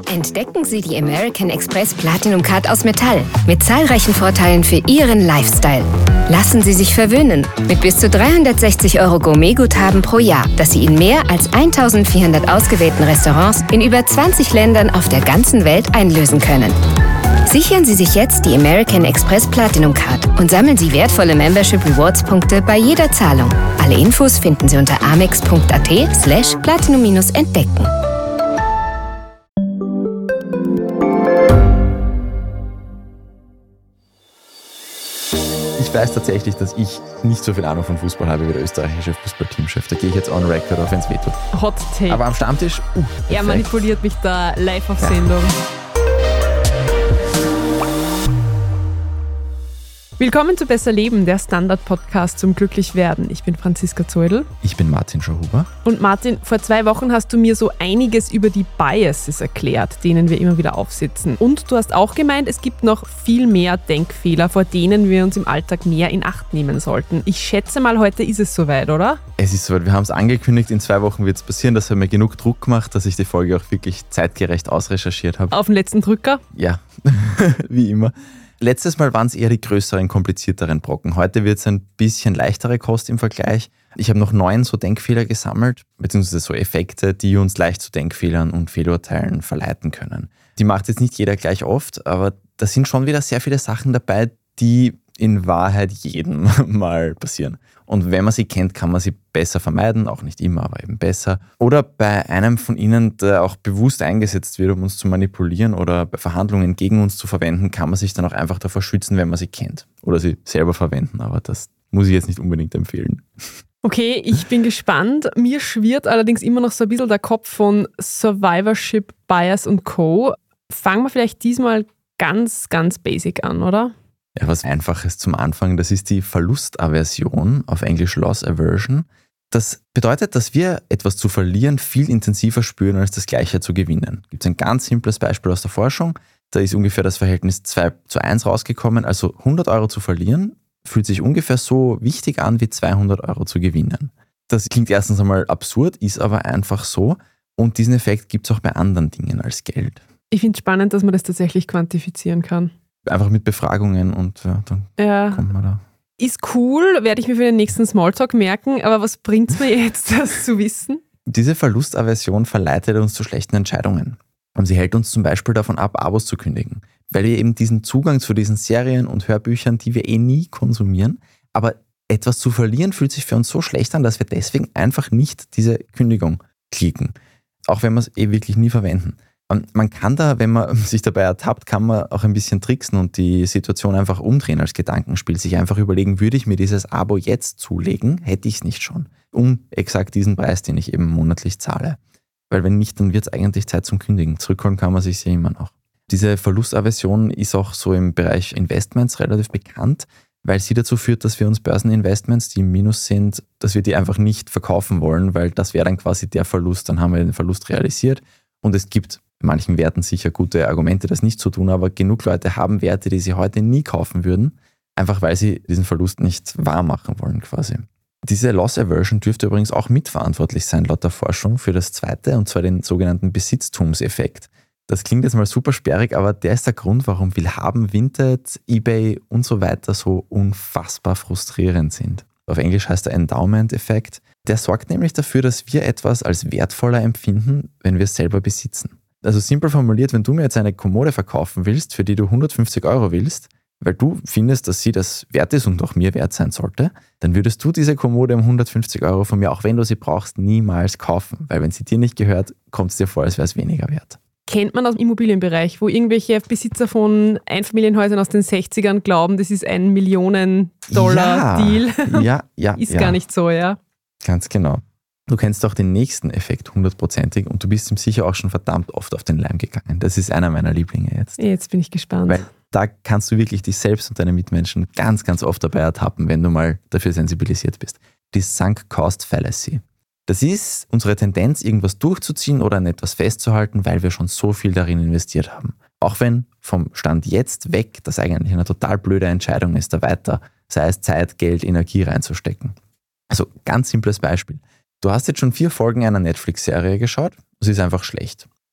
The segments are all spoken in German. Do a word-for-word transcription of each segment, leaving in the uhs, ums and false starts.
Entdecken Sie die American Express Platinum Card aus Metall mit zahlreichen Vorteilen für Ihren Lifestyle. Lassen Sie sich verwöhnen mit bis zu dreihundertsechzig Euro Gourmet-Guthaben pro Jahr, das Sie in mehr als eintausendvierhundert ausgewählten Restaurants in über zwanzig Ländern auf der ganzen Welt einlösen können. Sichern Sie sich jetzt die American Express Platinum Card und sammeln Sie wertvolle Membership Rewards Punkte bei jeder Zahlung. Alle Infos finden Sie unter amex.at slash platinum-entdecken. Ich weiß tatsächlich, dass ich nicht so viel Ahnung von Fußball habe wie der österreichische Fußballteamchef. Da gehe ich jetzt on record, auch wenn es wehtut. Hot Take. Aber am Stammtisch, uh, er manipuliert mich da live auf Ja. Sendung. Willkommen zu Besser Leben, der Standard-Podcast zum Glücklichwerden. Ich bin Franziska Zeudel. Ich bin Martin Schauhuber. Und Martin, vor zwei Wochen hast du mir so einiges über die Biases erklärt, denen wir immer wieder aufsitzen. Und du hast auch gemeint, es gibt noch viel mehr Denkfehler, vor denen wir uns im Alltag mehr in Acht nehmen sollten. Ich schätze mal, heute ist es soweit, oder? Es ist soweit, wir haben es angekündigt, in zwei Wochen wird es passieren. Das hat mir genug Druck gemacht, dass ich die Folge auch wirklich zeitgerecht ausrecherchiert habe. Auf den letzten Drücker? Ja, wie immer. Letztes Mal waren es eher die größeren, komplizierteren Brocken. Heute wird es ein bisschen leichtere Kost im Vergleich. Ich habe noch neun so Denkfehler gesammelt, beziehungsweise so Effekte, die uns leicht zu Denkfehlern und Fehlurteilen verleiten können. Die macht jetzt nicht jeder gleich oft, aber da sind schon wieder sehr viele Sachen dabei, die in Wahrheit jedem mal passieren. Und wenn man sie kennt, kann man sie besser vermeiden, auch nicht immer, aber eben besser. Oder bei einem von ihnen, der auch bewusst eingesetzt wird, um uns zu manipulieren oder bei Verhandlungen gegen uns zu verwenden, kann man sich dann auch einfach davor schützen, wenn man sie kennt. Oder sie selber verwenden, aber das muss ich jetzt nicht unbedingt empfehlen. Okay, ich bin gespannt. Mir schwirrt allerdings immer noch so ein bisschen der Kopf von Survivorship, Bias und Co. Fangen wir vielleicht diesmal ganz, ganz basic an, oder? Ja, was Einfaches zum Anfang, das ist die Verlustaversion, auf Englisch Loss Aversion. Das bedeutet, dass wir etwas zu verlieren viel intensiver spüren, als das Gleiche zu gewinnen. Gibt es ein ganz simples Beispiel aus der Forschung. Da ist ungefähr das Verhältnis zwei zu eins rausgekommen. Also hundert Euro zu verlieren, fühlt sich ungefähr so wichtig an, wie zweihundert Euro zu gewinnen. Das klingt erstens einmal absurd, ist aber einfach so. Und diesen Effekt gibt es auch bei anderen Dingen als Geld. Ich finde es spannend, dass man das tatsächlich quantifizieren kann. Einfach mit Befragungen und ja, dann Ja. kommt man da. Ist cool, werde ich mir für den nächsten Smalltalk merken, aber was bringt es mir jetzt, das zu wissen? Diese Verlustaversion verleitet uns zu schlechten Entscheidungen. Und sie hält uns zum Beispiel davon ab, Abos zu kündigen. Weil wir eben diesen Zugang zu diesen Serien und Hörbüchern, die wir eh nie konsumieren, aber etwas zu verlieren fühlt sich für uns so schlecht an, dass wir deswegen einfach nicht diese Kündigung klicken. Auch wenn wir es eh wirklich nie verwenden. Und man kann da, wenn man sich dabei ertappt, kann man auch ein bisschen tricksen und die Situation einfach umdrehen als Gedankenspiel. Sich einfach überlegen, würde ich mir dieses Abo jetzt zulegen, hätte ich es nicht schon. Um exakt diesen Preis, den ich eben monatlich zahle. Weil wenn nicht, dann wird es eigentlich Zeit zum Kündigen. Zurückholen kann man sich ja immer noch. Diese Verlustaversion ist auch so im Bereich Investments relativ bekannt, weil sie dazu führt, dass wir uns Börseninvestments, die im Minus sind, dass wir die einfach nicht verkaufen wollen, weil das wäre dann quasi der Verlust. Dann haben wir den Verlust realisiert und es gibt in manchen Werten sicher gute Argumente, das nicht zu tun, aber genug Leute haben Werte, die sie heute nie kaufen würden, einfach weil sie diesen Verlust nicht wahr machen wollen quasi. Diese Loss Aversion dürfte übrigens auch mitverantwortlich sein, laut der Forschung, für das zweite, und zwar den sogenannten Besitztumseffekt. Das klingt jetzt mal super sperrig, aber der ist der Grund, warum Willhaben, Vinted, eBay und so weiter so unfassbar frustrierend sind. Auf Englisch heißt der Endowment-Effekt. Der sorgt nämlich dafür, dass wir etwas als wertvoller empfinden, wenn wir es selber besitzen. Also simpel formuliert, wenn du mir jetzt eine Kommode verkaufen willst, für die du hundertfünfzig Euro willst, weil du findest, dass sie das wert ist und auch mir wert sein sollte, dann würdest du diese Kommode um hundertfünfzig Euro von mir, auch wenn du sie brauchst, niemals kaufen. Weil wenn sie dir nicht gehört, kommt es dir vor, als wäre es weniger wert. Kennt man aus dem Immobilienbereich, wo irgendwelche Besitzer von Einfamilienhäusern aus den sechzigern glauben, das ist ein Millionen-Dollar-Deal. Ja, ja, ja. Ist ja. gar nicht so, ja. Ganz genau. Du kennst auch den nächsten Effekt hundertprozentig und du bist ihm sicher auch schon verdammt oft auf den Leim gegangen. Das ist einer meiner Lieblinge jetzt. Jetzt bin ich gespannt. Weil da kannst du wirklich dich selbst und deine Mitmenschen ganz, ganz oft dabei ertappen, wenn du mal dafür sensibilisiert bist. Die Sunk Cost Fallacy. Das ist unsere Tendenz, irgendwas durchzuziehen oder an etwas festzuhalten, weil wir schon so viel darin investiert haben. Auch wenn vom Stand jetzt weg das eigentlich eine total blöde Entscheidung ist, da weiter, sei es Zeit, Geld, Energie reinzustecken. Also ganz simples Beispiel. Du hast jetzt schon vier Folgen einer Netflix-Serie geschaut, sie ist einfach schlecht.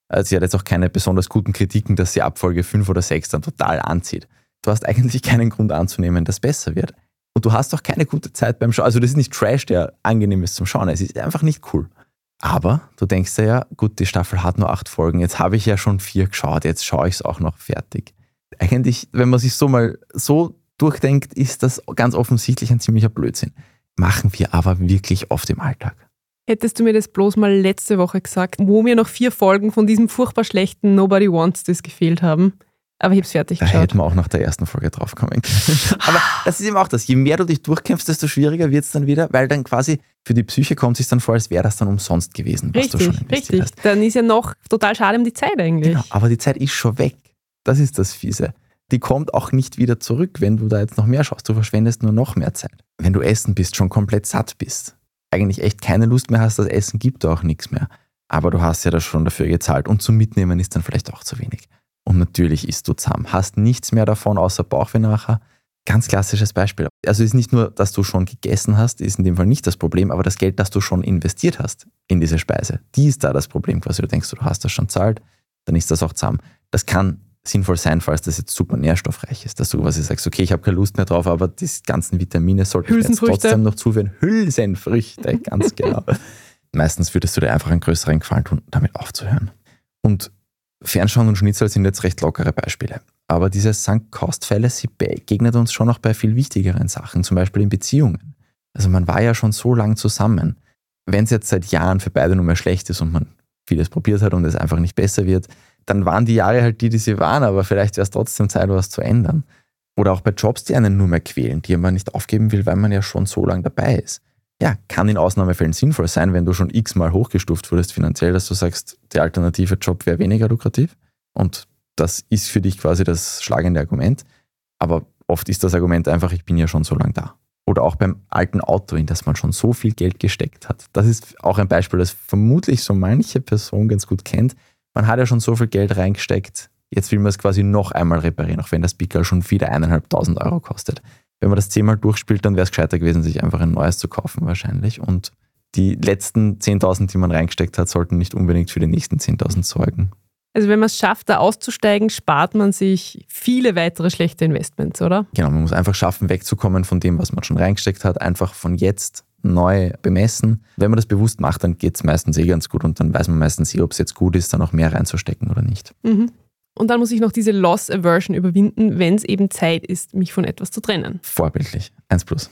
Also sie hat jetzt auch keine besonders guten Kritiken, dass sie ab Folge fünf oder sechs dann total anzieht. Du hast eigentlich keinen Grund anzunehmen, dass es besser wird. Und du hast auch keine gute Zeit beim Schauen. Also das ist nicht Trash, der angenehm ist zum Schauen. Es ist einfach nicht cool. Aber du denkst dir ja, gut, die Staffel hat nur acht Folgen. Jetzt habe ich ja schon vier geschaut. Jetzt schaue ich es auch noch fertig. Eigentlich, wenn man sich so mal so durchdenkt, ist das ganz offensichtlich ein ziemlicher Blödsinn. Machen wir aber wirklich oft im Alltag. Hättest du mir das bloß mal letzte Woche gesagt, wo mir noch vier Folgen von diesem furchtbar schlechten Nobody Wants This gefehlt haben. Aber ich habe es fertig da geschaut. Da hätten wir auch nach der ersten Folge drauf kommen können. Aber das ist eben auch das. Je mehr du dich durchkämpfst, desto schwieriger wird es dann wieder, weil dann quasi für die Psyche kommt es sich dann vor, als wäre das dann umsonst gewesen, was richtig, du schon investiert richtig. hast. Dann ist ja noch total schade um die Zeit eigentlich. Genau, aber die Zeit ist schon weg. Das ist das Fiese. Die kommt auch nicht wieder zurück, wenn du da jetzt noch mehr schaust. Du verschwendest nur noch mehr Zeit. Wenn du essen bist, schon komplett satt bist, eigentlich echt keine Lust mehr hast, das Essen gibt da auch nichts mehr. Aber du hast ja da schon dafür gezahlt und zum Mitnehmen ist dann vielleicht auch zu wenig. Und natürlich isst du zahm, hast nichts mehr davon, außer Bauchweh nachher. Ganz klassisches Beispiel. Also ist nicht nur, dass du schon gegessen hast, ist in dem Fall nicht das Problem, aber das Geld, das du schon investiert hast in diese Speise, die ist da das Problem quasi. Du denkst, du hast das schon zahlt, dann ist das auch zahm. Das kann sinnvoll sein, falls das jetzt super nährstoffreich ist, dass du quasi sagst, okay, ich habe keine Lust mehr drauf, aber die ganzen Vitamine sollten mir jetzt trotzdem noch zuführen. Hülsenfrüchte, ganz genau. Meistens würdest du dir einfach einen größeren Gefallen tun, damit aufzuhören. Und Fernschauen und Schnitzel sind jetzt recht lockere Beispiele. Aber diese Sunk-Cost-Fallacy begegnet uns schon noch bei viel wichtigeren Sachen, zum Beispiel in Beziehungen. Also man war ja schon so lang zusammen. Wenn es jetzt seit Jahren für beide nur mehr schlecht ist und man vieles probiert hat und es einfach nicht besser wird, dann waren die Jahre halt die, die sie waren, aber vielleicht wäre es trotzdem Zeit, was zu ändern. Oder auch bei Jobs, die einen nur mehr quälen, die man nicht aufgeben will, weil man ja schon so lange dabei ist. Ja, kann in Ausnahmefällen sinnvoll sein, wenn du schon x-mal hochgestuft wurdest finanziell, dass du sagst, der alternative Job wäre weniger lukrativ und das ist für dich quasi das schlagende Argument. Aber oft ist das Argument einfach, ich bin ja schon so lange da. Oder auch beim alten Auto, in das man schon so viel Geld gesteckt hat. Das ist auch ein Beispiel, das vermutlich so manche Person ganz gut kennt. Man hat ja schon so viel Geld reingesteckt, jetzt will man es quasi noch einmal reparieren, auch wenn das Pickel schon wieder eineinhalbtausend Euro kostet. Wenn man das zehnmal durchspielt, dann wäre es gescheiter gewesen, sich einfach ein neues zu kaufen wahrscheinlich. Und die letzten zehntausend, die man reingesteckt hat, sollten nicht unbedingt für die nächsten zehntausend sorgen. Also wenn man es schafft, da auszusteigen, spart man sich viele weitere schlechte Investments, oder? Genau, man muss einfach schaffen, wegzukommen von dem, was man schon reingesteckt hat, einfach von jetzt neu bemessen. Wenn man das bewusst macht, dann geht es meistens eh ganz gut und dann weiß man meistens eh, ob es jetzt gut ist, dann auch mehr reinzustecken oder nicht. Mhm. Und dann muss ich noch diese Loss Aversion überwinden, wenn es eben Zeit ist, mich von etwas zu trennen. Vorbildlich. Eins plus.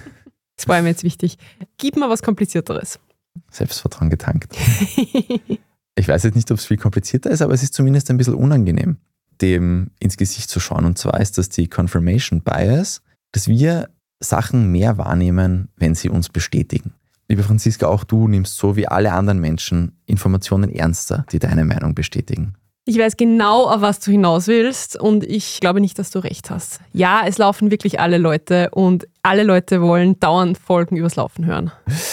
Das war mir jetzt wichtig. Gib mir was Komplizierteres. Selbstvertrauen getankt. Ich weiß jetzt nicht, ob es viel komplizierter ist, aber es ist zumindest ein bisschen unangenehm, dem ins Gesicht zu schauen. Und zwar ist das die Confirmation Bias, dass wir Sachen mehr wahrnehmen, wenn sie uns bestätigen. Liebe Franziska, auch du nimmst so wie alle anderen Menschen Informationen ernster, die deine Meinung bestätigen. Ich weiß genau, auf was du hinaus willst und ich glaube nicht, dass du recht hast. Ja, es laufen wirklich alle Leute und alle Leute wollen dauernd Folgen übers Laufen hören.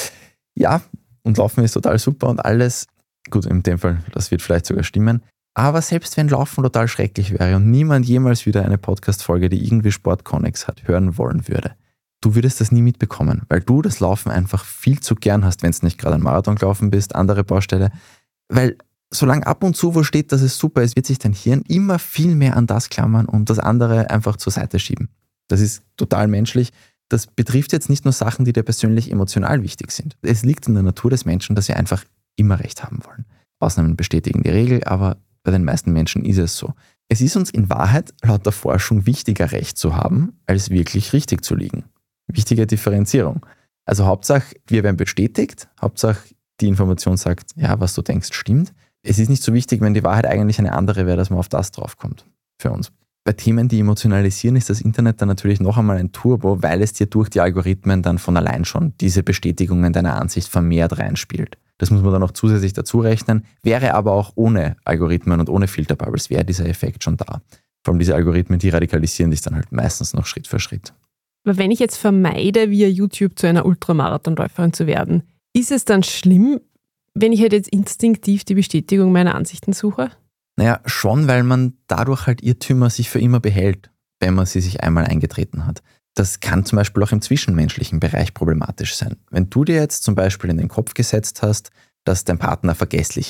Ja, und Laufen ist total super und alles, gut, in dem Fall, das wird vielleicht sogar stimmen, aber selbst wenn Laufen total schrecklich wäre und niemand jemals wieder eine Podcast-Folge, die irgendwie Sport-Connex hat, hören wollen würde, du würdest das nie mitbekommen, weil du das Laufen einfach viel zu gern hast, wenn es nicht gerade ein Marathon gelaufen bist, andere Baustelle, weil solange ab und zu wo steht, dass es super ist, wird sich dein Hirn immer viel mehr an das klammern und das andere einfach zur Seite schieben. Das ist total menschlich. Das betrifft jetzt nicht nur Sachen, die dir persönlich emotional wichtig sind. Es liegt in der Natur des Menschen, dass wir einfach immer Recht haben wollen. Ausnahmen bestätigen die Regel, aber bei den meisten Menschen ist es so. Es ist uns in Wahrheit laut der Forschung wichtiger, Recht zu haben, als wirklich richtig zu liegen. Wichtige Differenzierung. Also Hauptsache, wir werden bestätigt, Hauptsache die Information sagt, ja, was du denkst, stimmt. Es ist nicht so wichtig, wenn die Wahrheit eigentlich eine andere wäre, dass man auf das draufkommt für uns. Bei Themen, die emotionalisieren, ist das Internet dann natürlich noch einmal ein Turbo, weil es dir durch die Algorithmen dann von allein schon diese Bestätigungen deiner Ansicht vermehrt reinspielt. Das muss man dann noch zusätzlich dazu rechnen, wäre aber auch ohne Algorithmen und ohne Filterbubbles, wäre dieser Effekt schon da. Vor allem diese Algorithmen, die radikalisieren dich dann halt meistens noch Schritt für Schritt. Aber wenn ich jetzt vermeide, via YouTube zu einer Ultramarathonläuferin zu werden, ist es dann schlimm, wenn ich halt jetzt instinktiv die Bestätigung meiner Ansichten suche? Naja, schon, weil man dadurch halt Irrtümer sich für immer behält, wenn man sie sich einmal eingetreten hat. Das kann zum Beispiel auch im zwischenmenschlichen Bereich problematisch sein. Wenn du dir jetzt zum Beispiel in den Kopf gesetzt hast, dass dein Partner vergesslich ist,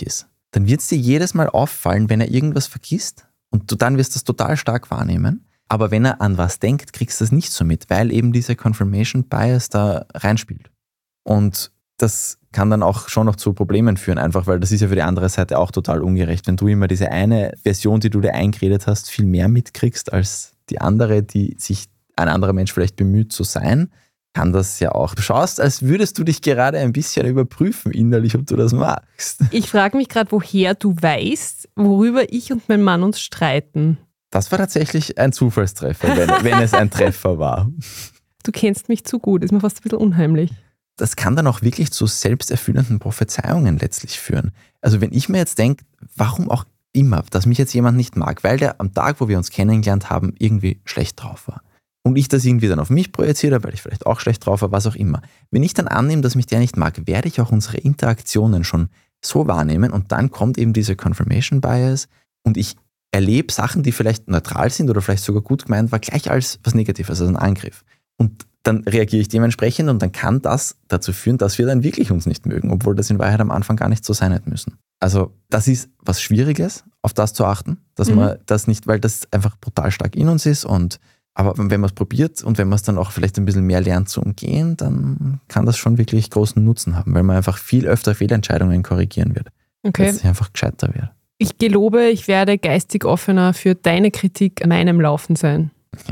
dann wird es dir jedes Mal auffallen, wenn er irgendwas vergisst und du dann wirst das total stark wahrnehmen. Aber wenn er an was denkt, kriegst du das nicht so mit, weil eben dieser Confirmation Bias da reinspielt. Und das kann dann auch schon noch zu Problemen führen, einfach weil das ist ja für die andere Seite auch total ungerecht. Wenn du immer diese eine Version, die du dir eingeredet hast, viel mehr mitkriegst als die andere, die sich ein anderer Mensch vielleicht bemüht zu sein, kann das ja auch. Du schaust, als würdest du dich gerade ein bisschen überprüfen innerlich, ob du das magst. Ich frage mich gerade, woher du weißt, worüber ich und mein Mann uns streiten. Das war tatsächlich ein Zufallstreffer, wenn, wenn es ein Treffer war. Du kennst mich zu gut, ist mir fast ein bisschen unheimlich. Das kann dann auch wirklich zu selbsterfüllenden Prophezeiungen letztlich führen. Also wenn ich mir jetzt denke, warum auch immer, dass mich jetzt jemand nicht mag, weil der am Tag, wo wir uns kennengelernt haben, irgendwie schlecht drauf war. Und ich das irgendwie dann auf mich projiziert habe, weil ich vielleicht auch schlecht drauf war, was auch immer. Wenn ich dann annehme, dass mich der nicht mag, werde ich auch unsere Interaktionen schon so wahrnehmen und dann kommt eben diese Confirmation Bias und ich erlebe Sachen, die vielleicht neutral sind oder vielleicht sogar gut gemeint war, gleich als was Negatives, also ein Angriff. Und dann reagiere ich dementsprechend und dann kann das dazu führen, dass wir dann wirklich uns nicht mögen, obwohl das in Wahrheit am Anfang gar nicht so sein hätte müssen. Also das ist was Schwieriges, auf das zu achten, dass mhm. man das nicht, weil das einfach brutal stark in uns ist und aber wenn man es probiert und wenn man es dann auch vielleicht ein bisschen mehr lernt zu umgehen, dann kann das schon wirklich großen Nutzen haben, weil man einfach viel öfter Fehlentscheidungen korrigieren wird. Okay. Dass es einfach gescheiter wird. Ich gelobe, ich werde geistig offener für deine Kritik an meinem Laufen sein.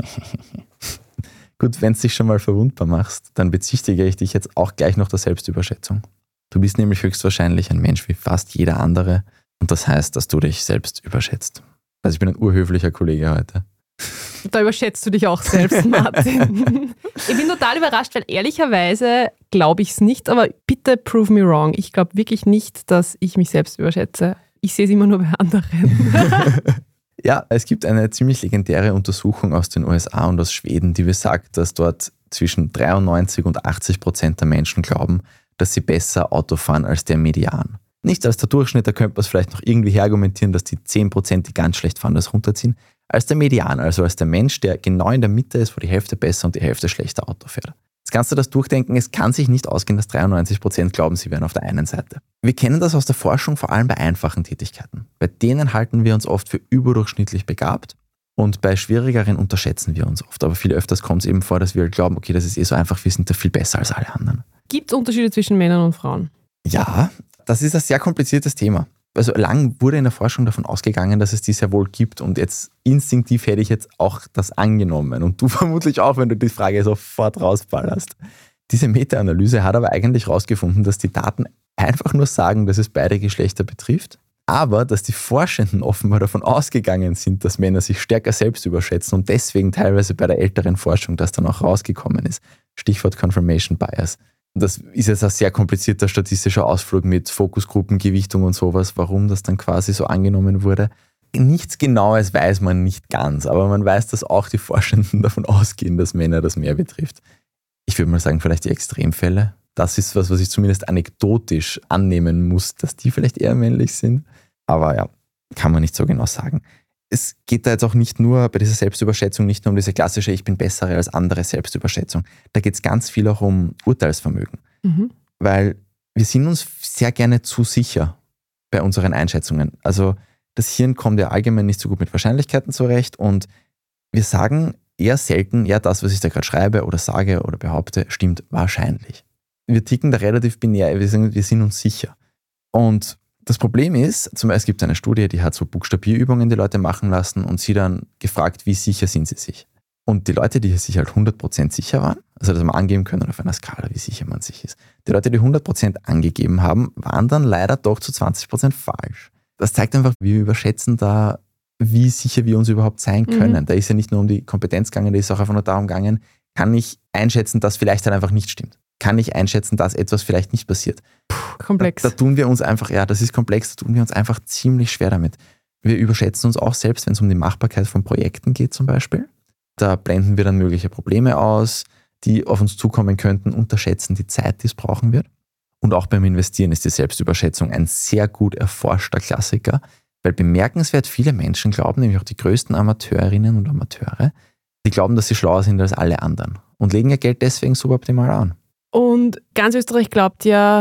Gut, wenn du dich schon mal verwundbar machst, dann bezichtige ich dich jetzt auch gleich noch der Selbstüberschätzung. Du bist nämlich höchstwahrscheinlich ein Mensch wie fast jeder andere und das heißt, dass du dich selbst überschätzt. Also ich bin ein urhöflicher Kollege heute. Da überschätzt du dich auch selbst, Martin. Ich bin total überrascht, weil ehrlicherweise glaube ich es nicht, aber bitte prove me wrong. Ich glaube wirklich nicht, dass ich mich selbst überschätze. Ich sehe es immer nur bei anderen. Ja, es gibt eine ziemlich legendäre Untersuchung aus den U S A und aus Schweden, die besagt, dass dort zwischen dreiundneunzig und achtzig Prozent der Menschen glauben, dass sie besser Auto fahren als der Median. Nicht als der Durchschnitt, da könnte man es vielleicht noch irgendwie herargumentieren, dass die zehn Prozent, die ganz schlecht fahren, das runterziehen, als der Median, also als der Mensch, der genau in der Mitte ist, wo die Hälfte besser und die Hälfte schlechter Auto fährt. Jetzt kannst du das durchdenken, es kann sich nicht ausgehen, dass dreiundneunzig Prozent glauben, sie wären auf der einen Seite. Wir kennen das aus der Forschung vor allem bei einfachen Tätigkeiten. Bei denen halten wir uns oft für überdurchschnittlich begabt und bei schwierigeren unterschätzen wir uns oft. Aber viel öfters kommt es eben vor, dass wir glauben, okay, das ist eh so einfach, wir sind da viel besser als alle anderen. Gibt es Unterschiede zwischen Männern und Frauen? Ja, das ist ein sehr kompliziertes Thema. Also lang wurde in der Forschung davon ausgegangen, dass es die sehr wohl gibt und jetzt instinktiv hätte ich jetzt auch das angenommen und du vermutlich auch, wenn du die Frage sofort rausballerst. Diese Meta-Analyse hat aber eigentlich herausgefunden, dass die Daten einfach nur sagen, dass es beide Geschlechter betrifft, aber dass die Forschenden offenbar davon ausgegangen sind, dass Männer sich stärker selbst überschätzen und deswegen teilweise bei der älteren Forschung das dann auch rausgekommen ist. Stichwort Confirmation Bias. Das ist jetzt ein sehr komplizierter statistischer Ausflug mit Fokusgruppen, Gewichtung und sowas, warum das dann quasi so angenommen wurde. Nichts Genaues weiß man nicht ganz, aber man weiß, dass auch die Forschenden davon ausgehen, dass Männer das mehr betrifft. Ich würde mal sagen, vielleicht die Extremfälle. Das ist was, was ich zumindest anekdotisch annehmen muss, dass die vielleicht eher männlich sind. Aber ja, kann man nicht so genau sagen. Es geht da jetzt auch nicht nur bei dieser Selbstüberschätzung nicht nur um diese klassische Ich bin bessere als andere Selbstüberschätzung. Da geht es ganz viel auch um Urteilsvermögen. Mhm. Weil wir sind uns sehr gerne zu sicher bei unseren Einschätzungen. Also das Hirn kommt ja allgemein nicht so gut mit Wahrscheinlichkeiten zurecht und wir sagen eher selten, ja, das, was ich da gerade schreibe oder sage oder behaupte, stimmt wahrscheinlich. Wir ticken da relativ binär, wir sagen, wir sind uns sicher. Und das Problem ist, zum Beispiel es gibt eine Studie, die hat so Buchstabierübungen die Leute machen lassen und sie dann gefragt, wie sicher sind sie sich. Und die Leute, die sich halt hundert Prozent sicher waren, also dass man angeben können auf einer Skala, wie sicher man sich ist. Die Leute, die hundert Prozent angegeben haben, waren dann leider doch zu zwanzig Prozent falsch. Das zeigt einfach, wir überschätzen da, wie sicher wir uns überhaupt sein können. Mhm. Da ist ja nicht nur um die Kompetenz gegangen, da ist auch einfach nur darum gegangen, kann ich einschätzen, dass vielleicht dann einfach nicht stimmt. Kann ich einschätzen, dass etwas vielleicht nicht passiert. Puh, komplex. Da, da tun wir uns einfach, ja, das ist komplex, da tun wir uns einfach ziemlich schwer damit. Wir überschätzen uns auch selbst, wenn es um die Machbarkeit von Projekten geht zum Beispiel. Da blenden wir dann mögliche Probleme aus, die auf uns zukommen könnten, unterschätzen die Zeit, die es brauchen wird. Und auch beim Investieren ist die Selbstüberschätzung ein sehr gut erforschter Klassiker, weil bemerkenswert viele Menschen glauben, nämlich auch die größten Amateurinnen und Amateure, die glauben, dass sie schlauer sind als alle anderen und legen ihr Geld deswegen suboptimal an. Und ganz Österreich glaubt ja,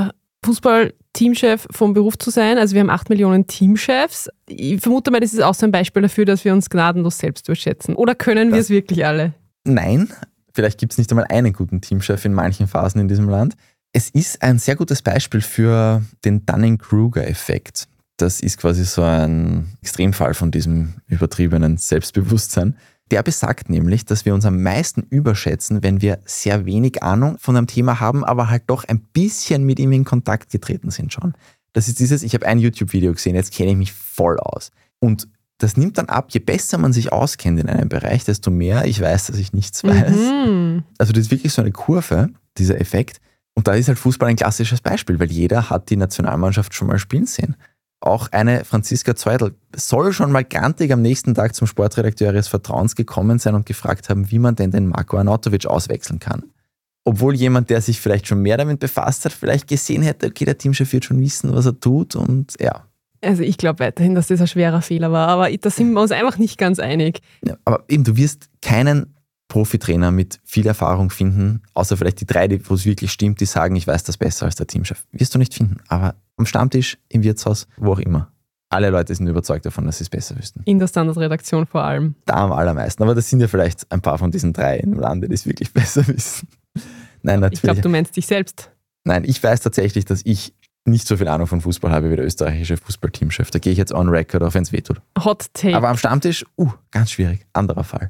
Fußball-Teamchef vom Beruf zu sein. Also wir haben acht Millionen Teamchefs. Ich vermute mal, das ist auch so ein Beispiel dafür, dass wir uns gnadenlos selbst überschätzen. Oder können wir es wirklich alle? Nein, vielleicht gibt es nicht einmal einen guten Teamchef in manchen Phasen in diesem Land. Es ist ein sehr gutes Beispiel für den Dunning-Kruger-Effekt. Das ist quasi so ein Extremfall von diesem übertriebenen Selbstbewusstsein. Der besagt nämlich, dass wir uns am meisten überschätzen, wenn wir sehr wenig Ahnung von einem Thema haben, aber halt doch ein bisschen mit ihm in Kontakt getreten sind schon. Das ist dieses, ich habe ein YouTube-Video gesehen, jetzt kenne ich mich voll aus. Und das nimmt dann ab, je besser man sich auskennt in einem Bereich, desto mehr ich weiß, dass ich nichts weiß. Mhm. Also das ist wirklich so eine Kurve, dieser Effekt. Und da ist halt Fußball ein klassisches Beispiel, weil jeder hat die Nationalmannschaft schon mal spielen sehen. Auch eine Franziska Zeudel soll schon mal grantig am nächsten Tag zum Sportredakteur ihres Vertrauens gekommen sein und gefragt haben, wie man denn den Marko Arnautovic auswechseln kann. Obwohl jemand, der sich vielleicht schon mehr damit befasst hat, vielleicht gesehen hätte, okay, der Teamchef wird schon wissen, was er tut und ja. Also ich glaube weiterhin, dass das ein schwerer Fehler war, aber da sind wir uns einfach nicht ganz einig. Ja, aber eben, du wirst keinen Profitrainer mit viel Erfahrung finden, außer vielleicht die drei, wo es wirklich stimmt, die sagen, ich weiß das besser als der Teamchef. Wirst du nicht finden, aber am Stammtisch, im Wirtshaus, wo auch immer. Alle Leute sind überzeugt davon, dass sie es besser wüssten. In der Standardredaktion vor allem. Da am allermeisten. Aber das sind ja vielleicht ein paar von diesen drei im Lande, die es wirklich besser wissen. Nein, natürlich. Ich glaube, du meinst dich selbst. Nein, ich weiß tatsächlich, dass ich nicht so viel Ahnung von Fußball habe wie der österreichische Fußballteamchef. Da gehe ich jetzt on record, auch wenn es wehtut. Hot Take. Aber am Stammtisch, uh, ganz schwierig. Anderer Fall.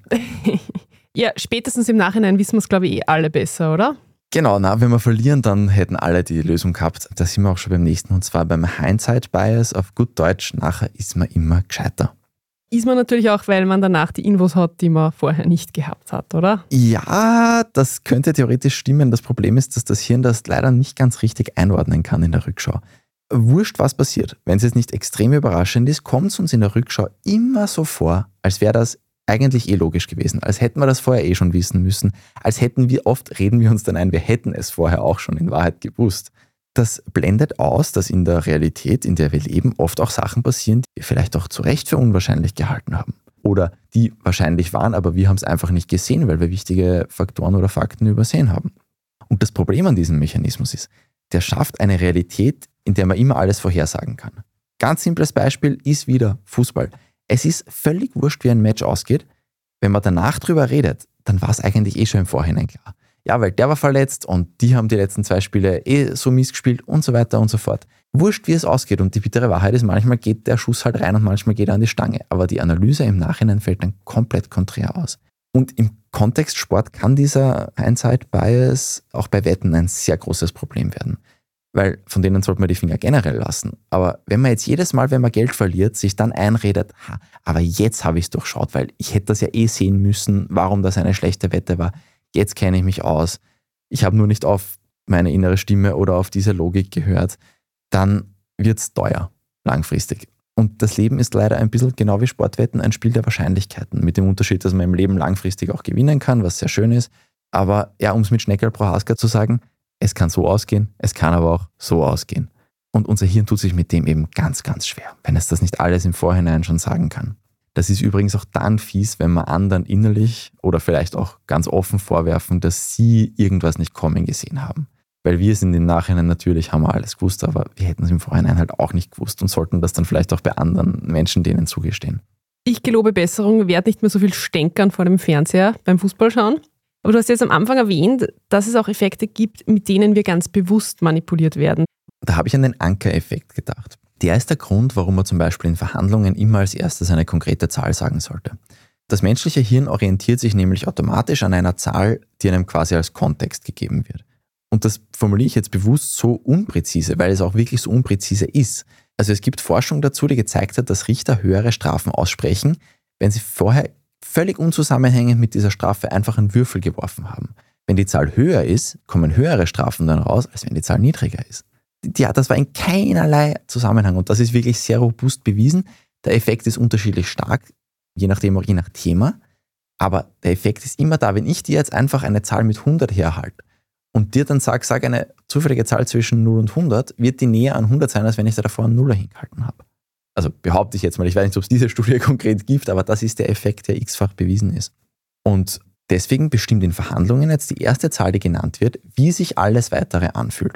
Ja, spätestens im Nachhinein wissen wir es, glaube ich, eh alle besser, oder? Genau, na, wenn wir verlieren, dann hätten alle die Lösung gehabt. Da sind wir auch schon beim nächsten, und zwar beim Hindsight-Bias. Auf gut Deutsch, nachher ist man immer gescheiter. Ist man natürlich auch, weil man danach die Infos hat, die man vorher nicht gehabt hat, oder? Ja, das könnte theoretisch stimmen. Das Problem ist, dass das Hirn das leider nicht ganz richtig einordnen kann in der Rückschau. Wurscht, was passiert. Wenn es jetzt nicht extrem überraschend ist, kommt es uns in der Rückschau immer so vor, als wäre das eigentlich eh logisch gewesen, als hätten wir das vorher eh schon wissen müssen, als hätten wir, oft reden wir uns dann ein, wir hätten es vorher auch schon in Wahrheit gewusst. Das blendet aus, dass in der Realität, in der wir leben, oft auch Sachen passieren, die wir vielleicht auch zu Recht für unwahrscheinlich gehalten haben. Oder die wahrscheinlich waren, aber wir haben es einfach nicht gesehen, weil wir wichtige Faktoren oder Fakten übersehen haben. Und das Problem an diesem Mechanismus ist, der schafft eine Realität, in der man immer alles vorhersagen kann. Ganz simples Beispiel ist wieder Fußball. Es ist völlig wurscht, wie ein Match ausgeht. Wenn man danach drüber redet, dann war es eigentlich eh schon im Vorhinein klar. Ja, weil der war verletzt und die haben die letzten zwei Spiele eh so mies gespielt und so weiter und so fort. Wurscht, wie es ausgeht. Und die bittere Wahrheit ist, manchmal geht der Schuss halt rein und manchmal geht er an die Stange. Aber die Analyse im Nachhinein fällt dann komplett konträr aus. Und im Kontext Sport kann dieser Hindsight-Bias auch bei Wetten ein sehr großes Problem werden. Weil von denen sollte man die Finger generell lassen. Aber wenn man jetzt jedes Mal, wenn man Geld verliert, sich dann einredet, ha, aber jetzt habe ich es durchschaut, weil ich hätte das ja eh sehen müssen, warum das eine schlechte Wette war. Jetzt kenne ich mich aus. Ich habe nur nicht auf meine innere Stimme oder auf diese Logik gehört. Dann wird es teuer, langfristig. Und das Leben ist leider ein bisschen, genau wie Sportwetten, ein Spiel der Wahrscheinlichkeiten. Mit dem Unterschied, dass man im Leben langfristig auch gewinnen kann, was sehr schön ist. Aber ja, um es mit Schneckerl Prohaska zu sagen, es kann so ausgehen, es kann aber auch so ausgehen. Und unser Hirn tut sich mit dem eben ganz, ganz schwer, wenn es das nicht alles im Vorhinein schon sagen kann. Das ist übrigens auch dann fies, wenn wir anderen innerlich oder vielleicht auch ganz offen vorwerfen, dass sie irgendwas nicht kommen gesehen haben. Weil wir sind im Nachhinein natürlich, haben wir alles gewusst, aber wir hätten es im Vorhinein halt auch nicht gewusst und sollten das dann vielleicht auch bei anderen Menschen denen zugestehen. Ich gelobe Besserung, werde nicht mehr so viel stänkern vor dem Fernseher beim Fußballschauen. Aber du hast jetzt am Anfang erwähnt, dass es auch Effekte gibt, mit denen wir ganz bewusst manipuliert werden. Da habe ich an den Anker-Effekt gedacht. Der ist der Grund, warum man zum Beispiel in Verhandlungen immer als erstes eine konkrete Zahl sagen sollte. Das menschliche Hirn orientiert sich nämlich automatisch an einer Zahl, die einem quasi als Kontext gegeben wird. Und das formuliere ich jetzt bewusst so unpräzise, weil es auch wirklich so unpräzise ist. Also es gibt Forschung dazu, die gezeigt hat, dass Richter höhere Strafen aussprechen, wenn sie vorher völlig unzusammenhängend mit dieser Strafe einfach einen Würfel geworfen haben. Wenn die Zahl höher ist, kommen höhere Strafen dann raus, als wenn die Zahl niedriger ist. Ja, das war in keinerlei Zusammenhang und das ist wirklich sehr robust bewiesen. Der Effekt ist unterschiedlich stark, je nachdem auch je nach Thema, aber der Effekt ist immer da. Wenn ich dir jetzt einfach eine Zahl mit hundert herhalte und dir dann sage, sag eine zufällige Zahl zwischen null und hundert, wird die näher an hundert sein, als wenn ich da davor einen Nuller hingehalten habe. Also behaupte ich jetzt mal, ich weiß nicht, ob es diese Studie konkret gibt, aber das ist der Effekt, der x-fach bewiesen ist. Und deswegen bestimmt in Verhandlungen jetzt die erste Zahl, die genannt wird, wie sich alles weitere anfühlt.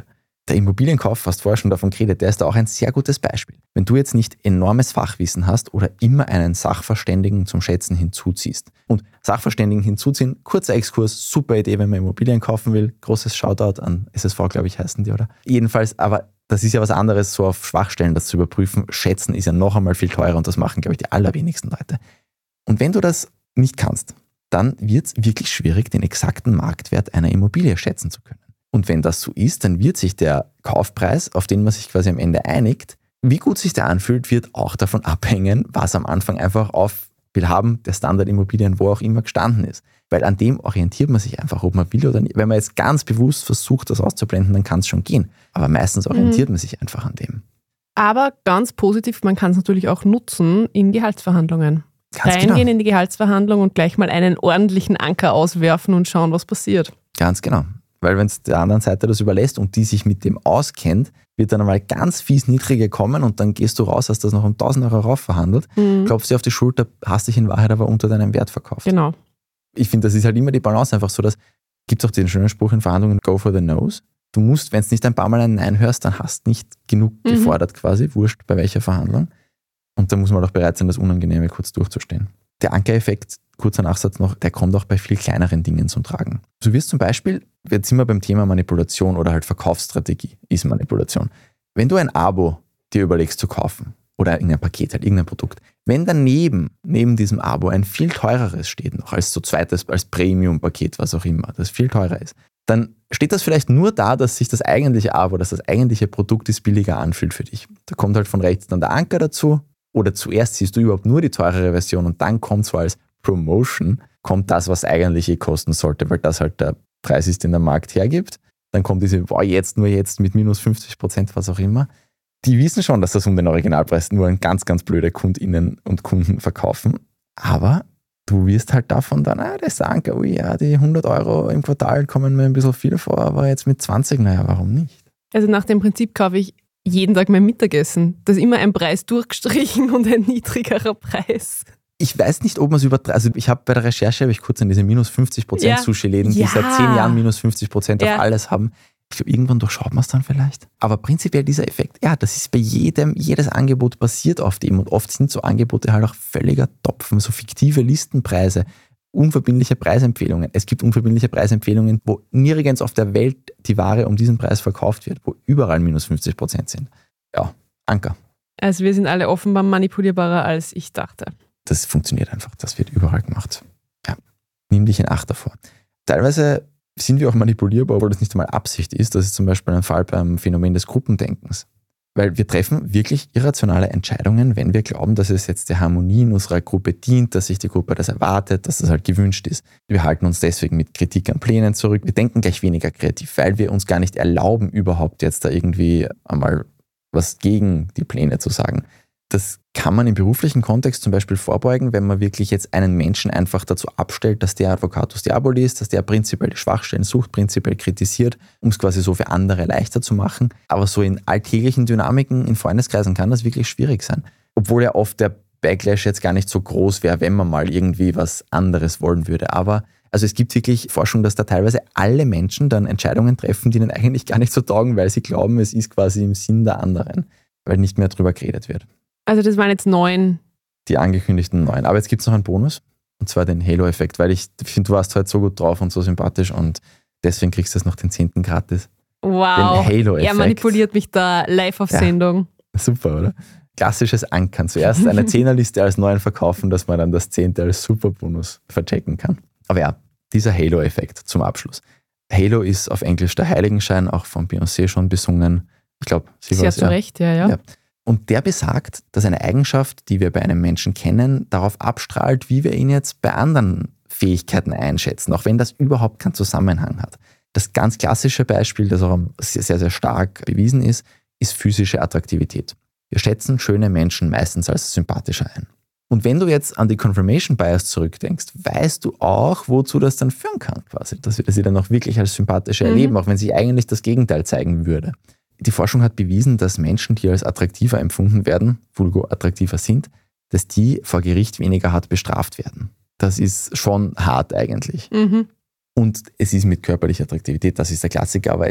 Der Immobilienkauf, hast vorher schon davon geredet, der ist da auch ein sehr gutes Beispiel. Wenn du jetzt nicht enormes Fachwissen hast oder immer einen Sachverständigen zum Schätzen hinzuziehst. Und Sachverständigen hinzuziehen, kurzer Exkurs, super Idee, wenn man Immobilien kaufen will. Großes Shoutout an S S V, glaube ich, heißen die, oder? Jedenfalls, aber das ist ja was anderes, so auf Schwachstellen das zu überprüfen. Schätzen ist ja noch einmal viel teurer und das machen, glaube ich, die allerwenigsten Leute. Und wenn du das nicht kannst, dann wird es wirklich schwierig, den exakten Marktwert einer Immobilie schätzen zu können. Und wenn das so ist, dann wird sich der Kaufpreis, auf den man sich quasi am Ende einigt, wie gut sich der anfühlt, wird auch davon abhängen, was am Anfang einfach auf Willhaben der Standardimmobilien wo auch immer gestanden ist. Weil an dem orientiert man sich einfach, ob man will oder nicht. Wenn man jetzt ganz bewusst versucht, das auszublenden, dann kann es schon gehen. Aber meistens orientiert mhm. man sich einfach an dem. Aber ganz positiv, man kann es natürlich auch nutzen in Gehaltsverhandlungen. Ganz Reingehen genau. in die Gehaltsverhandlung und gleich mal einen ordentlichen Anker auswerfen und schauen, was passiert. Ganz genau. Weil wenn es der anderen Seite das überlässt und die sich mit dem auskennt, wird dann einmal ganz fies niedrige kommen und dann gehst du raus, hast das noch um tausend Euro rauf verhandelt, mhm. klopfst dir auf die Schulter, hast dich in Wahrheit aber unter deinem Wert verkauft. Genau. Ich finde, das ist halt immer die Balance einfach so, dass, gibt es auch den schönen Spruch in Verhandlungen, go for the nose. Du musst, wenn es nicht ein paar Mal ein Nein hörst, dann hast nicht genug mhm. gefordert quasi, wurscht bei welcher Verhandlung. Und da muss man auch bereit sein, das Unangenehme kurz durchzustehen. Der Ankereffekt, kurzer Nachsatz noch, der kommt auch bei viel kleineren Dingen zum Tragen. Du wirst zum Beispiel, jetzt sind wir beim Thema Manipulation oder halt Verkaufsstrategie, ist Manipulation. Wenn du ein Abo dir überlegst zu kaufen oder irgendein Paket, halt irgendein Produkt, wenn daneben, neben diesem Abo ein viel teureres steht noch, als so zweites, als Premium-Paket, was auch immer, das viel teurer ist, dann steht das vielleicht nur da, dass sich das eigentliche Abo, dass das eigentliche Produkt ist billiger anfühlt für dich. Da kommt halt von rechts dann der Anker dazu oder zuerst siehst du überhaupt nur die teurere Version und dann kommt so als Promotion, kommt das, was eigentlich eh kosten sollte, weil das halt der Preis ist, den der Markt hergibt. Dann kommt diese, boah, jetzt nur jetzt mit minus fünfzig Prozent, was auch immer. Die wissen schon, dass das um den Originalpreis nur ein ganz, ganz blöde KundInnen und Kunden verkaufen. Aber du wirst halt davon dann, ah, das ist der Anker, ui, ja, die hundert Euro im Quartal kommen mir ein bisschen viel vor, aber jetzt mit zwanzig, naja, warum nicht? Also nach dem Prinzip kaufe ich jeden Tag mein Mittagessen. Da ist immer ein Preis durchgestrichen und ein niedrigerer Preis. Ich weiß nicht, ob man es übertreibt. Also ich habe bei der Recherche, habe ich kurz an diese minus fünfzig Prozent ja. Sushi-Läden, die ja. seit zehn Jahren minus fünfzig Prozent ja. auf alles haben. Ich glaube, irgendwann durchschaut man es dann vielleicht. Aber prinzipiell dieser Effekt, ja, das ist bei jedem, jedes Angebot basiert auf dem. Und oft sind so Angebote halt auch völliger Topfen, so fiktive Listenpreise, unverbindliche Preisempfehlungen. Es gibt unverbindliche Preisempfehlungen, wo nirgends auf der Welt die Ware um diesen Preis verkauft wird, wo überall minus fünfzig Prozent sind. Ja, Anker. Also wir sind alle offenbar manipulierbarer, als ich dachte. Das funktioniert einfach, das wird überall gemacht. Ja, nimm dich in Acht davor. Teilweise sind wir auch manipulierbar, obwohl das nicht einmal Absicht ist. Das ist zum Beispiel ein Fall beim Phänomen des Gruppendenkens. Weil wir treffen wirklich irrationale Entscheidungen, wenn wir glauben, dass es jetzt der Harmonie in unserer Gruppe dient, dass sich die Gruppe das erwartet, dass das halt gewünscht ist. Wir halten uns deswegen mit Kritik an Plänen zurück. Wir denken gleich weniger kreativ, weil wir uns gar nicht erlauben, überhaupt jetzt da irgendwie einmal was gegen die Pläne zu sagen. Das kann man im beruflichen Kontext zum Beispiel vorbeugen, wenn man wirklich jetzt einen Menschen einfach dazu abstellt, dass der Advocatus Diaboli ist, dass der prinzipiell die Schwachstellen sucht, prinzipiell kritisiert, um es quasi so für andere leichter zu machen. Aber so in alltäglichen Dynamiken, in Freundeskreisen kann das wirklich schwierig sein. Obwohl ja oft der Backlash jetzt gar nicht so groß wäre, wenn man mal irgendwie was anderes wollen würde. Aber also es gibt wirklich Forschung, dass da teilweise alle Menschen dann Entscheidungen treffen, die ihnen eigentlich gar nicht so taugen, weil sie glauben, es ist quasi im Sinn der anderen, weil nicht mehr drüber geredet wird. Also das waren jetzt neun. Die angekündigten neun. Aber jetzt gibt es noch einen Bonus, und zwar den Halo-Effekt, weil ich finde, du warst heute so gut drauf und so sympathisch und deswegen kriegst du jetzt noch den zehnten gratis. Wow, den Halo-Effekt. Er manipuliert mich da live auf ja, Sendung. Super, oder? Klassisches Ankern. Zuerst eine Zehnerliste als neuen verkaufen, dass man dann das zehnte als Superbonus verchecken kann. Aber ja, dieser Halo-Effekt zum Abschluss. Halo ist auf Englisch der Heiligenschein, auch von Beyoncé schon besungen. Ich glaube, sie war Sehr es. zu Recht, ja, ja. ja. Und der besagt, dass eine Eigenschaft, die wir bei einem Menschen kennen, darauf abstrahlt, wie wir ihn jetzt bei anderen Fähigkeiten einschätzen, auch wenn das überhaupt keinen Zusammenhang hat. Das ganz klassische Beispiel, das auch sehr, sehr, sehr stark bewiesen ist, ist physische Attraktivität. Wir schätzen schöne Menschen meistens als sympathischer ein. Und wenn du jetzt an die Confirmation Bias zurückdenkst, weißt du auch, wozu das dann führen kann, quasi, dass wir sie dann auch wirklich als sympathischer mhm. erleben, auch wenn sie eigentlich das Gegenteil zeigen würde. Die Forschung hat bewiesen, dass Menschen, die als attraktiver empfunden werden, vulgo attraktiver sind, dass die vor Gericht weniger hart bestraft werden. Das ist schon hart eigentlich. Mhm. Und es ist mit körperlicher Attraktivität, das ist der Klassiker, aber es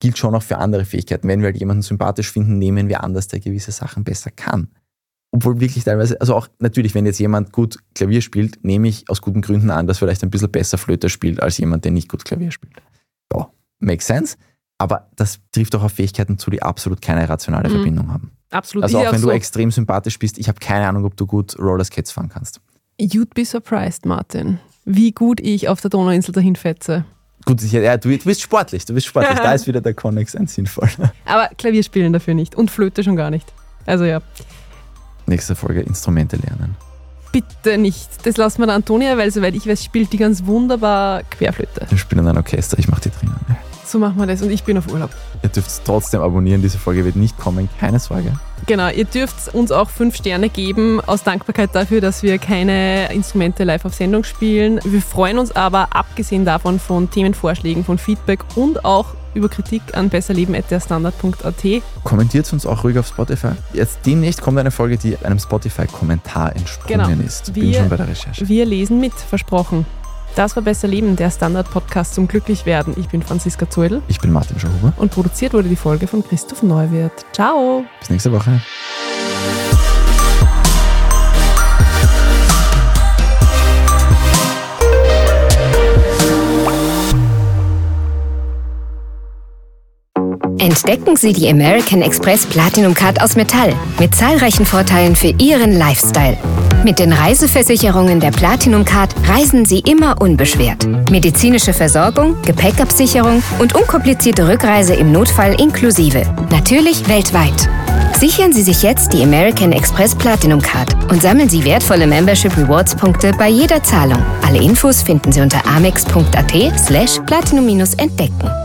gilt schon auch für andere Fähigkeiten. Wenn wir halt jemanden sympathisch finden, nehmen wir an, dass der gewisse Sachen besser kann. Obwohl wirklich teilweise, also auch natürlich, wenn jetzt jemand gut Klavier spielt, nehme ich aus guten Gründen an, dass vielleicht ein bisschen besser Flöte spielt als jemand, der nicht gut Klavier spielt. Ja, makes sense. Aber das trifft auch auf Fähigkeiten zu, die absolut keine rationale mhm. Verbindung haben. Absolut. Also auch wenn auch du so extrem sympathisch bist, ich habe keine Ahnung, ob du gut Rollerskates fahren kannst. You'd be surprised, Martin, wie gut ich auf der Donauinsel dahin fetze. Gut, ja, du bist sportlich, du bist sportlich. Da ist wieder der Connex ein sinnvoll. Aber Klavier spielen dafür nicht und Flöte schon gar nicht. Also ja. Nächste Folge, Instrumente lernen. Bitte nicht. Das lassen wir der Antonia, weil soweit ich weiß, spielt die ganz wunderbar Querflöte. Wir spielen in einem Orchester, ich mache die drinnen. Ja. So machen wir das und ich bin auf Urlaub. Ihr dürft es trotzdem abonnieren, diese Folge wird nicht kommen, keine Sorge. Genau, ihr dürft uns auch fünf Sterne geben, aus Dankbarkeit dafür, dass wir keine Instrumente live auf Sendung spielen. Wir freuen uns aber, abgesehen davon, von Themenvorschlägen, von Feedback und auch über Kritik an besserleben at derstandard punkt a t. Kommentiert uns auch ruhig auf Spotify. Jetzt demnächst kommt eine Folge, die einem Spotify-Kommentar entsprungen genau. ist. Wir, bin schon bei der Recherche. Wir lesen mit, versprochen. Das war Besser Leben, der Standard-Podcast zum Glücklichwerden. Ich bin Franziska Zoidl. Ich bin Martin Schauhuber. Und produziert wurde die Folge von Christoph Neuwirth. Ciao. Bis nächste Woche. Entdecken Sie die American Express Platinum Card aus Metall mit zahlreichen Vorteilen für Ihren Lifestyle. Mit den Reiseversicherungen der Platinum Card reisen Sie immer unbeschwert. Medizinische Versorgung, Gepäckabsicherung und unkomplizierte Rückreise im Notfall inklusive. Natürlich weltweit. Sichern Sie sich jetzt die American Express Platinum Card und sammeln Sie wertvolle Membership Rewards Punkte bei jeder Zahlung. Alle Infos finden Sie unter amex punkt a t slash platinum entdecken.